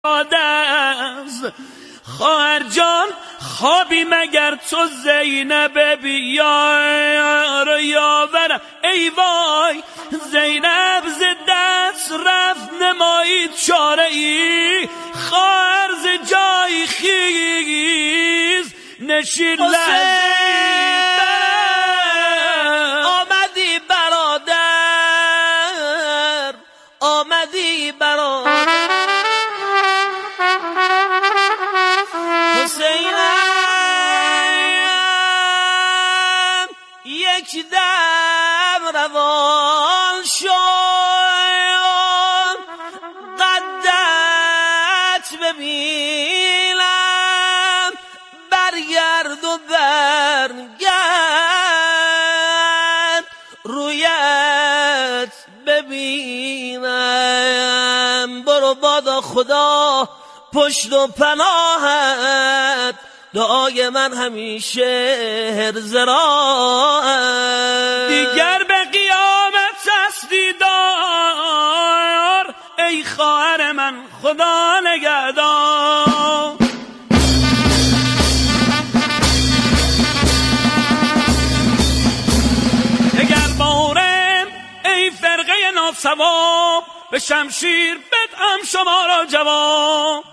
خواهر جان خوابی مگر تو زینب بیار یاورم، ای وای زینب ز دست رفت نمایید چاره ای، خواهر ز جای خیز نشین آمدی برادر، آمدی برادر حسینم یک دم روان شد، قدت ببینم برگرد و برگرد رویت ببینم، برو بادا خدا پشت و پناهت، دعای من همیشه حرز راهت، دیگر به قیامت است دیدار، ای خواهر من خدا نگهدار. اگر بارم ای فرقه ناصواب، به شمشیر بدهم شما را جواب.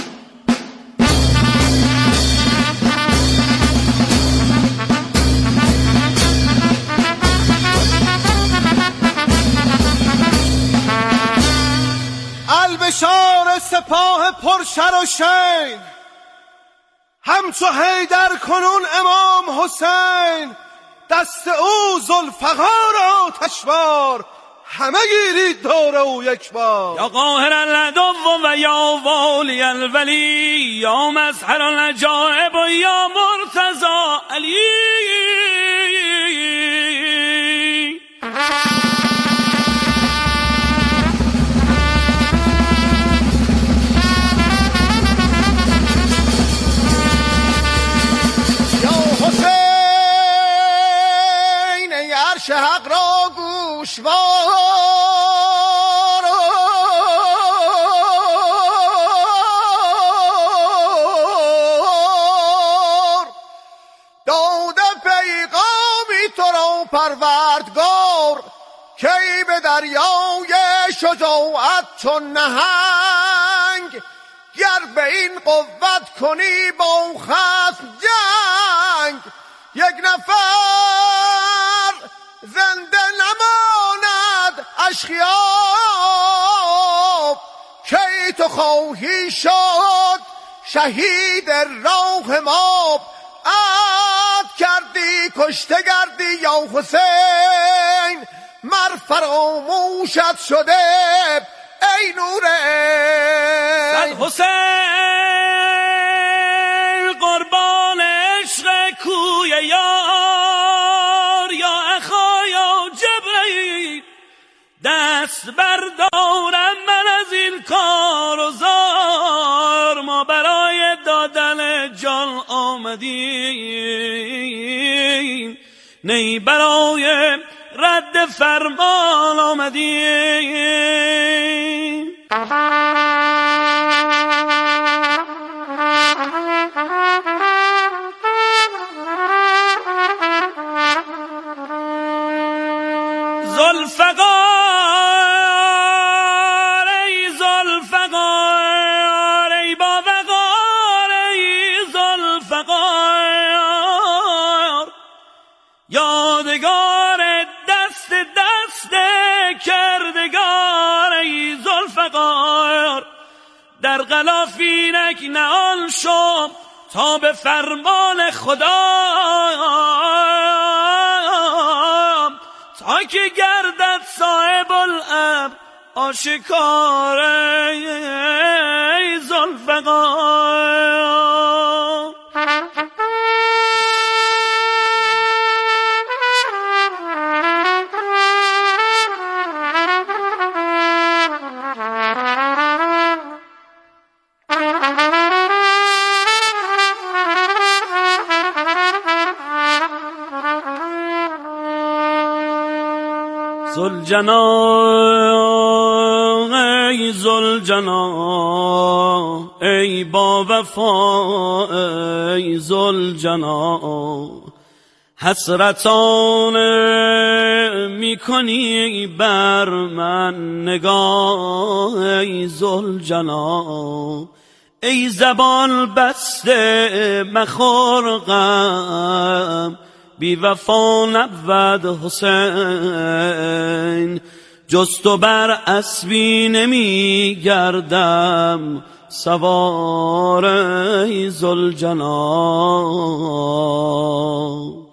البشار سپاه پرشر و شین، همچو حیدر کنون امام حسین، دست او ذوالفقار آتشبار، همه گیرید دور او یک بار. یا قاهر العدو و یا والی الولی، یا مظهر العجائب و یا مرتضی علی. حق را گوشوار، داده پیغامی تو را پروردگار، کی به دریای شجاعت چون نهنگ، گر به این قوت کنی با خصم جنگ، یک نفر زنده نماند اشخیاب، کی تو خواهی شد شهید راه ما، عهد کردی کشته گردی یا حسین، مر فراموشت شده ای نور عین. حسین قربان عشق کوی یار، یا اخا یا جبرئیل دست بردارم من از این کار و زار، ما برای دادن جان آمدیم، نی برای رد فرمان آمدیم. ذوالفقار ای ذوالفقار، ای با وقار ای ذوالفقار، یادگار دست کردگار ای ذوالفقار، در غلافینک نهان شو تا به فرمان خدا، تا که گردد صاحب الامر آشکار ای ذوالفقار. ذوالجناح ای ذوالجناح، ای با وفا ای ذوالجلال، حسرتانه میکنی بر من نگاه ای ذوالجلال. ای زبان بسته مخور غم، بی وفا نبود حسین، جز تو بر اسبی نمی گردم سوار ای ذوالجلال.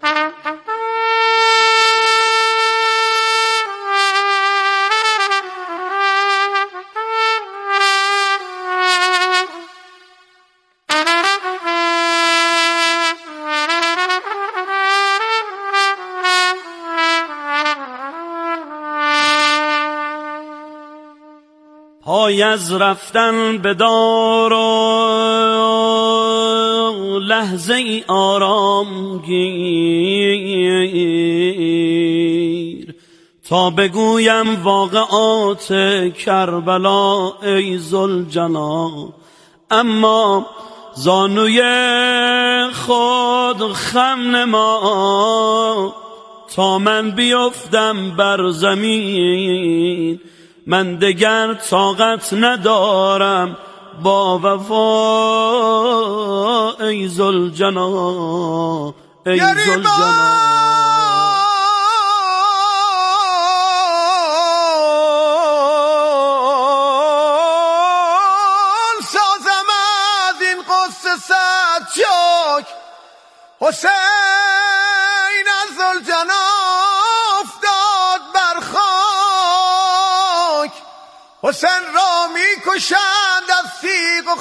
پای از رفتن بدار و لحظه ای آرام گیر، تا بگویم واقعات کربلا ای ذوالجلال. اما زانوی خود خم نما، تا من بیفتم بر زمین، من دگر طاقت ندارم با وفا ای ذوالجلال ای ذوالجلال. سازم از این قصه صد چاک، حسین از ذوالجلال افتاد بر خاک، حسین را می کشند از تیغ و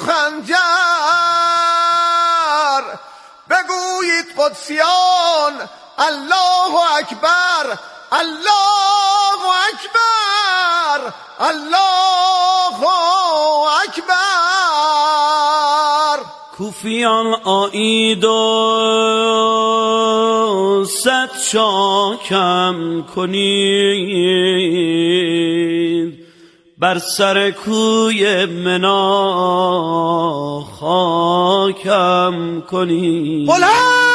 خنجر. بگویید قدسیان الله اکبر، الله اکبر، الله اکبر. کوفیان آیید و صد چاکم کنید، بر سر کوی منا خاکم کنید. بلند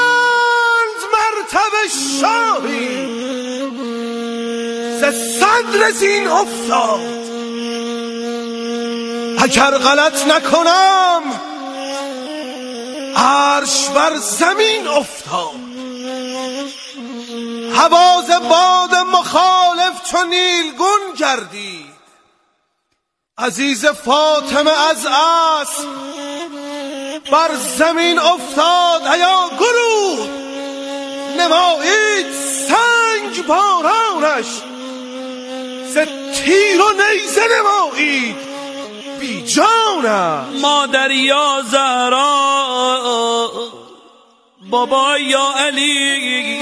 مرتبه شاهی ز صدر زین افتاد، اگر غلط نکنم عرش بر زمین افتاد. حواز باد مخالف چو نیلگون گردید، عزیز فاطمه از اسب بر زمین افتاد. ایا گروه نمایید سنگ بارانش، ز تیر و نیزه نمایید بی جانش. مادر یا زهرا، بابا یا علی،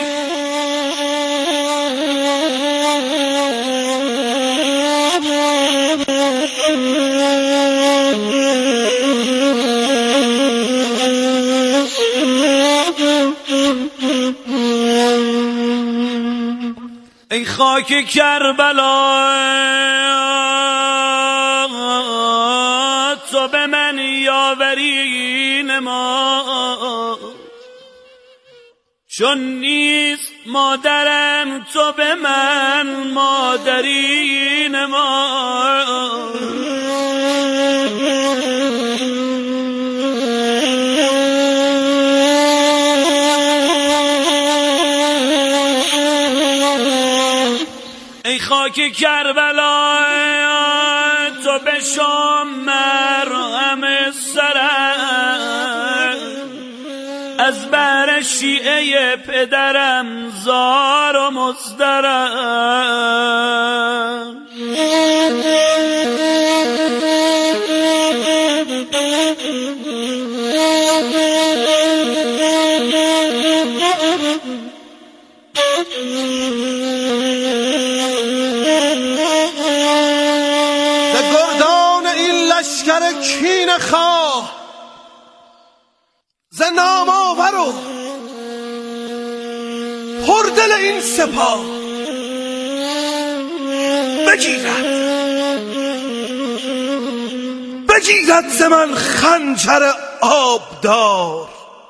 ای خاک کربلا، تو به من یاوری نما، چون نیست مادرم تو به من مادری نما. ای خاک کربلا، تو به شام مرهم سرم، از بر شیعه پدرم زار و مزدرم. لشکر کین خواه ز نامآور و پردل این سپاه بگیرد نگیرد ز من خنجر آبدار،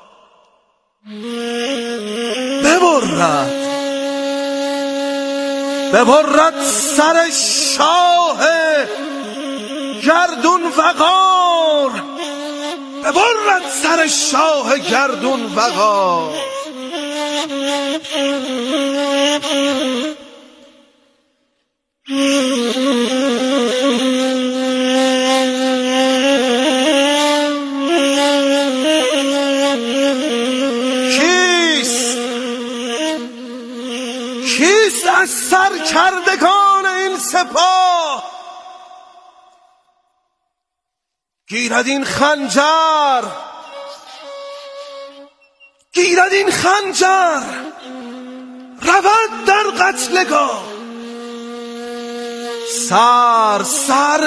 ببرد سر شاه گردون وقار، ببرد سر شاه گردون وقار. کیست از سرکردگان این سپاه گیرد این خنجر، گیرد این خنجر، رود در قتلگاه، سر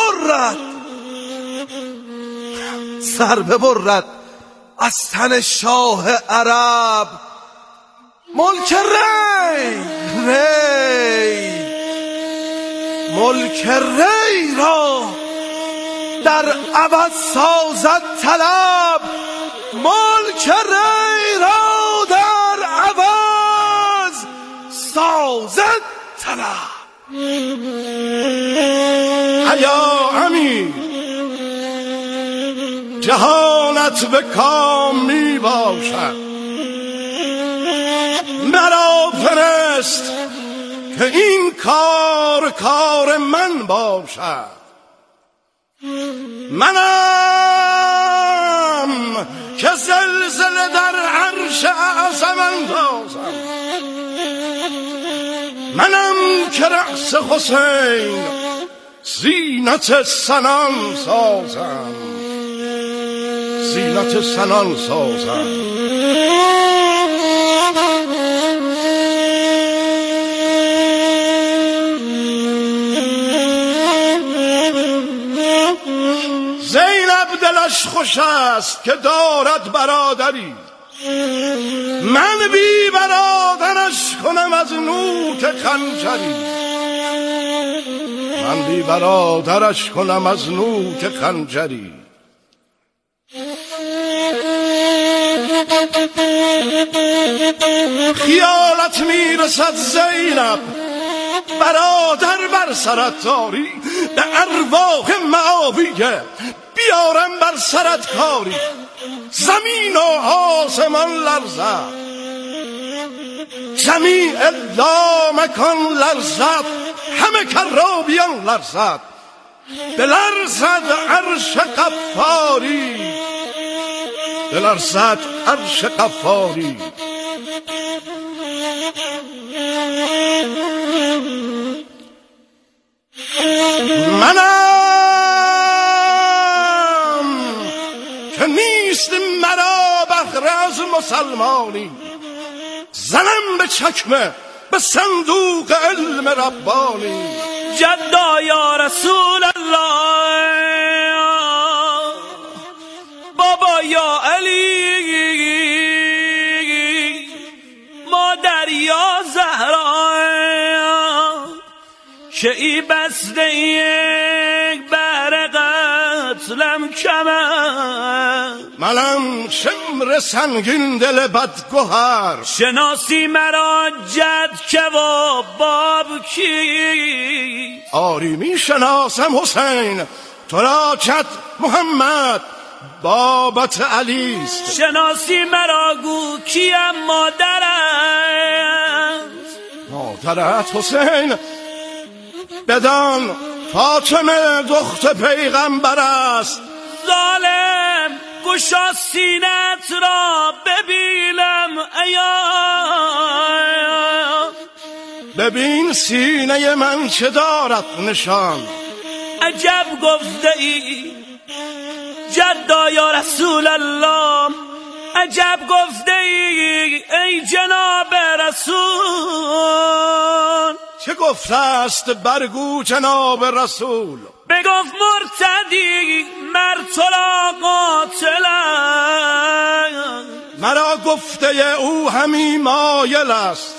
ببرد از تن شاه عرب، ملک ری را در عوض سازد طلب، ملک ری را در عوض سازد طلب. ایا امیر جهانت به کام می باشد، مرا فرست که این کار من باشد. منم که زلزله در عرش اعظم اندازم، منم که رأس حسین زینت سنان سازم، زینت سنان سازم. زینب دلش خوش است که دارد برادری، من بی برادرش کنم از نوک خنجری، من بی برادرش کنم از نوک خنجری. خیالت میرسد زینب برادر بر سرت داری، به ارواح معاویه بیارم بر سرت کاری. زمین و آسمان لرزد، جمیع لامکان لرزد، همه کرابیان لرزد، بلرزد عرش غفاری، بلرزد عرش غفاری. منم که نیست مرا بهره از مسلمانی، زنم به چکمه به صندوق علم ربانی. جدا یا رسول الله، بابا یا علی، مادر یا زهرا، که ای بسته یک بر قتلم کمر. منم شمر سنگین دل بدگوهر، شناسی مرا جد که و باب کی؟ آری می شناسم حسین، تو را جد محمد بابت علیست. شناسی مرا گو کیم مادرت؟ مادرت حسین بدان فاطمه دختر پیغمبر است. ظالم گشا سینت را ببینم ایا، ببین سینه من چه دارد نشان. عجب گفته ای جدا یا رسول الله، عجب گفته ای جناب رسول. چه گفته است برگو جناب رسول؟ بگفت مرتدی مر تو را قاتلم، مرا گفته او همی مایل است.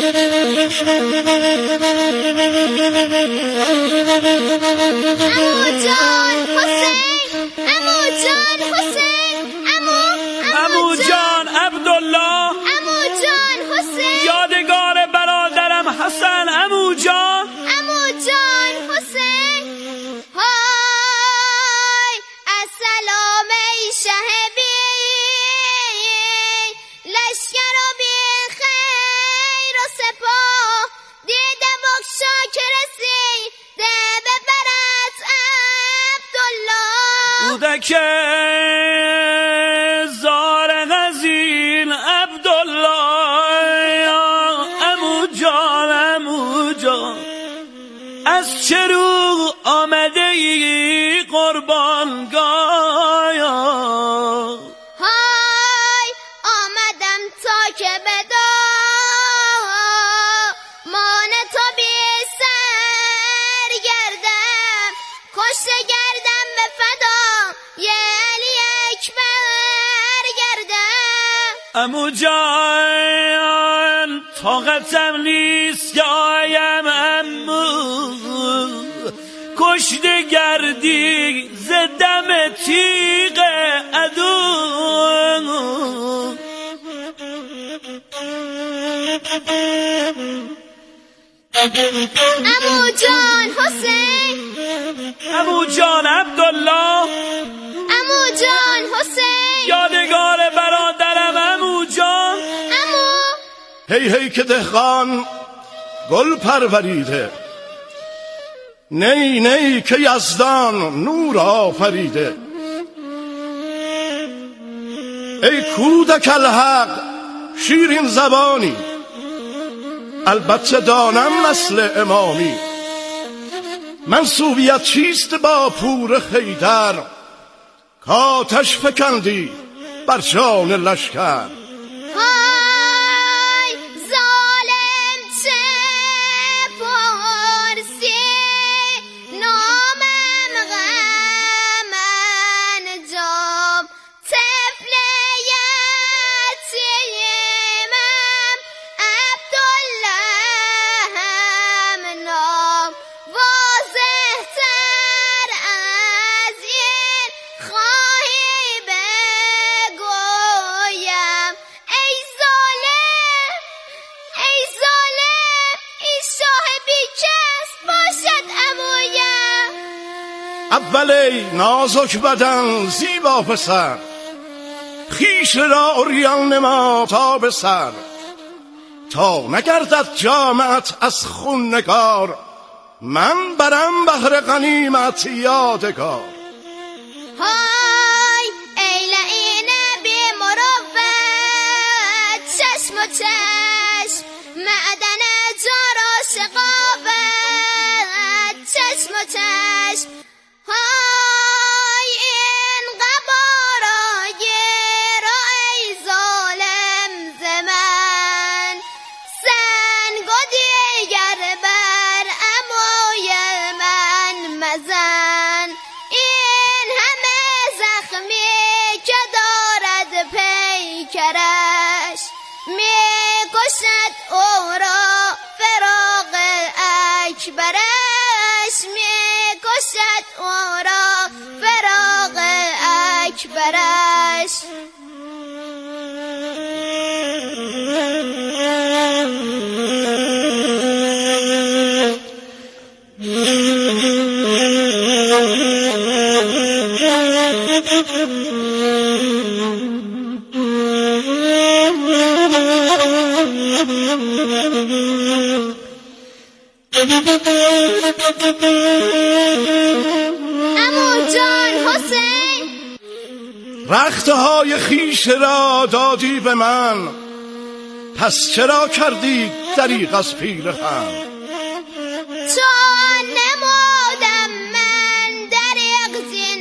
عمو جان عبدالله، عمو جان حسین، یادگار برادرم حسن. عمو جان، عمو جان حسین. های السلام ای شهبی، لشکر و بی خیر و سپاه، دیده بکشا که رسی ده ببرد عبدالله. کودک زار غزیل عبدالله. عمو جان، عمو جان، از چه رو آمده ای قربانگاه؟ های آمدم تا که بدا مان تو بی سر گردم، کشته گردم به فدا یه علی اکبر گردم. عمو جان طاقتم نیست که آیم، عمو کشته گردی ز دم تیغ عدو. عمو جان حسین، عمو جان عبدالله، عمو جان حسین، یادگار برادرم. عمو جان، عمو. هی هی که دهقان گل پروریده، نی نی که یزدان نور آفریده. ای کودک الحق شیرین زبانی، البته دانم نسل امامی. منسوبیت چیست با پور خیدر، کاتش فکندی بر جان لشکر. های ظالم چه پرسی، نامم غم انجام، طفل یتیمم عبدالله هم نام. واضح تر از این خواهی بگویم، ای ظالم، ای ظالم، این شاه بیکس باشد عمویم. اول ای نازک بدن زیبا پسر، خویش را عریان نما تا به سر، تا نگردد جامت از خون نگار، من برم بهر غنیمت یادگار. های ای لعین بی مروت، چشم و چشم معدن جار و شقاوت، چشم و چشم. های این قبارای را ای ظالم ز من، سنگ و دیگر بر عموی من مزن. این همه زخمی که دارد پیکرش، می کشد او را فراق اکبرش، می کشد او را فراق اکبرش. عمو جان حسین، رختهای خویش را دادی به من، پس چرا کردی دریغ از پیرهن؟ چون نمودم من دریغ زین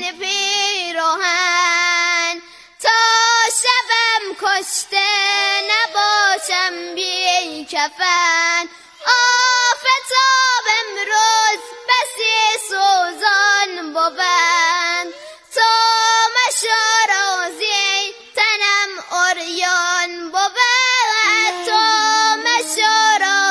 پیرهن، تا شبم کشته نباشم بی کفن. آفتاب امروز بسی سوزان بود، تا مشارازی تنم عریان بود، تا مشارازی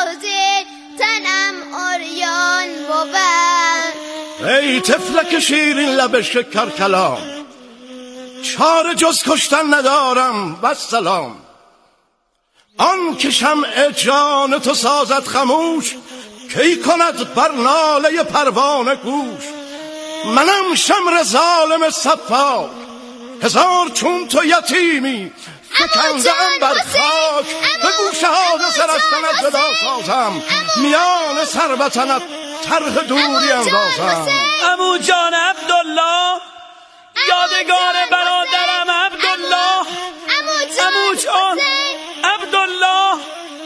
ای طفلک شیرین لب شکر کلام، چاره جز کشتن ندارم والسلام. آن که شمع جان تو سازد خموش، کی کند بر ناله پروانه گوش. منم شمر ظالم صفاک، هزار چون تو یتیمی فکنده‌ام بر خاک. به گوشه ها سرستنت جدا سازم، میان سر وطنت طرح دوری اندازم. عمو جان عبدالله، یادگار برادرم عبدالله. عمو جان عبدالله.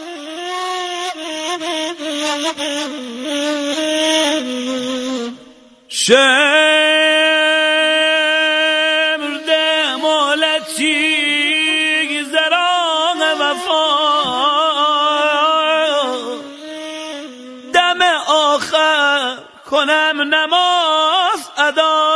شمر مولتی زران وفا، دم آخر کنم نماز ادا.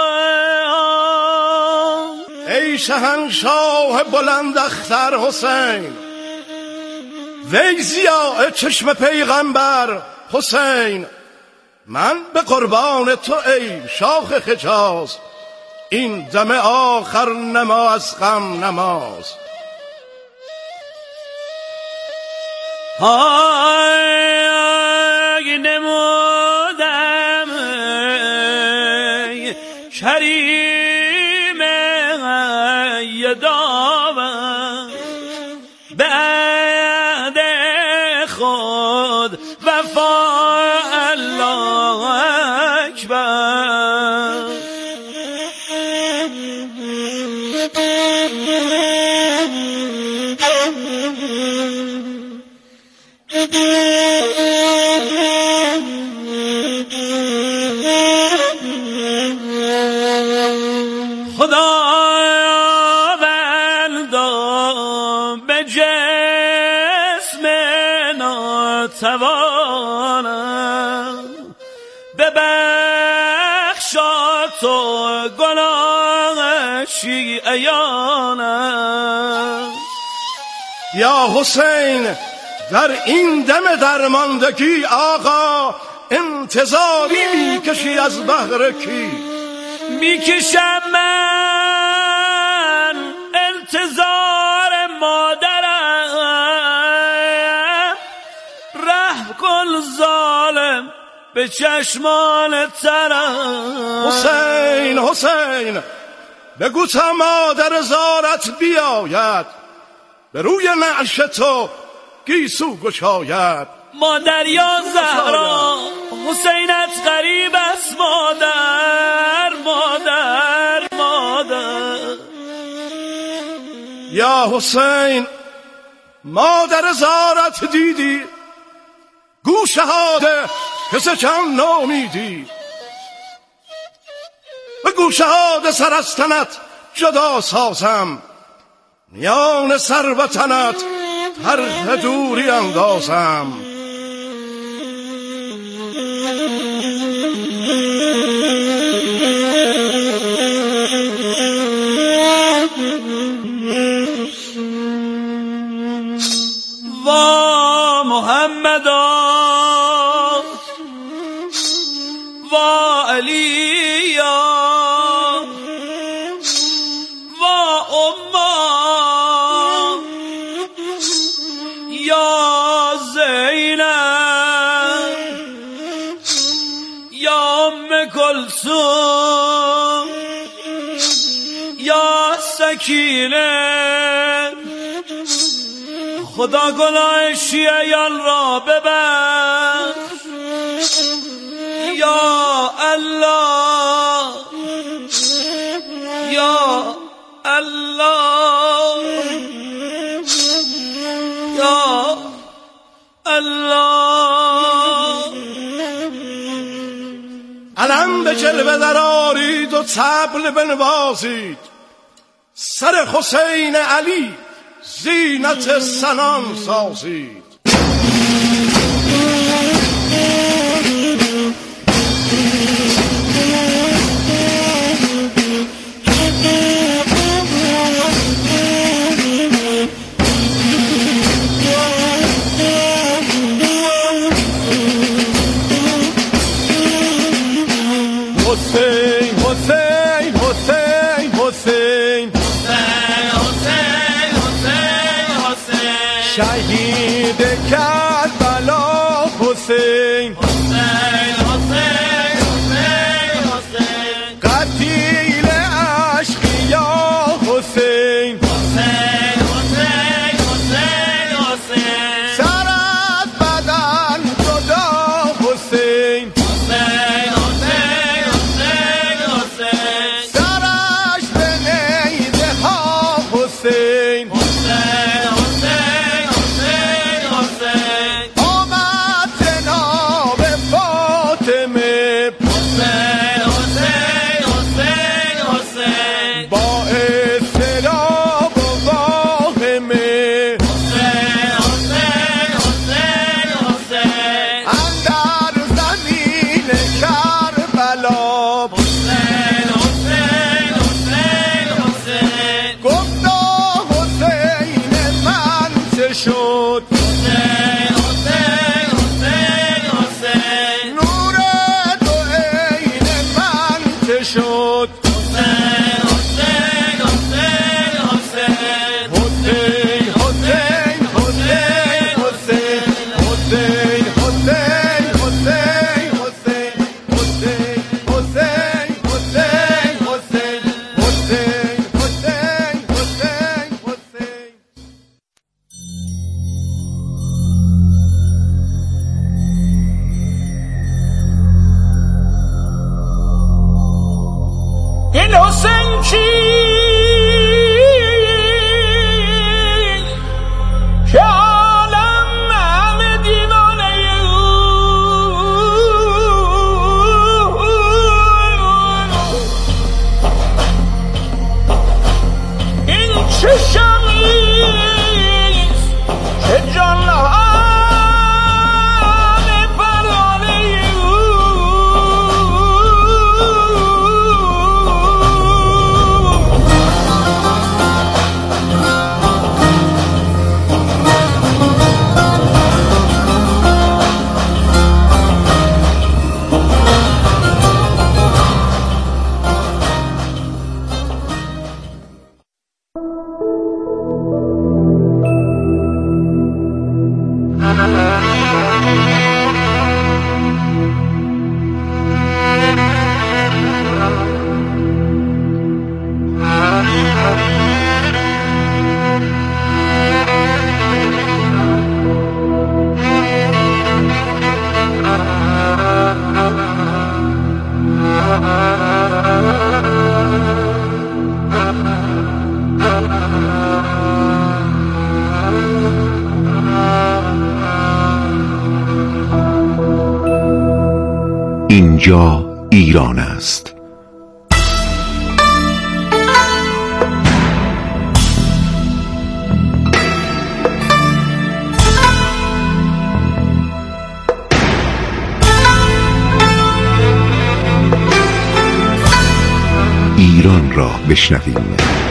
ای شهنشاه بلند اختر حسین، وی ضیاء چشم پیغمبر حسین. من به قربان تو ای شاخ حجاز، این دم آخر نما از غم نماز. های نمودم کریم یداوم، بعد خود وفا الله اکبر. خداوند به جسم ناتوانم، ببخشا تو گناهشی عیانم. یا حسین در این دم درماندگی آقا، انتظاری میکشی از بهر کی؟ میکشم من انتظار مادرم، رحم کن ظالم به چشمان ترم. حسین حسین بگو تا مادر زارت بیاید، به روی نعش تو گیسو گشاید. مادر یا زهرا، حسینت غریب است مادر. مادر مادر یا حسین مادر زارت دیدی، گو شهاده که ز چند نومیدی. به گو شهاده سر از تنت جدا سازم، میان سر و تنت طرح دوری اندازم. وا محمدا، وا علیا، وا اما، یا زینب، یا ام کلثوم، یا سکینه. خدا گناه شیعیان را ببخش. یا الله، یا الله، یا الله. علم به جلوه درارید و طبل بنوازید، سر حسین علی زینت سنان سازید. حسین حسین حسین حسین شهید کربلا حسین قتیل اشقیا حسین سر از بدن جدا حسین سرش به نیزه ها حسین آمد جناب فاطمه با اضطراب و واهمه اندر زمین کربلا گفتا حسین من چه شد نور دو عین من چه شد این حسین کی که عالم همه دیوانه این چه شمیست که جان اینجا ایران است. ایران را بشنویم.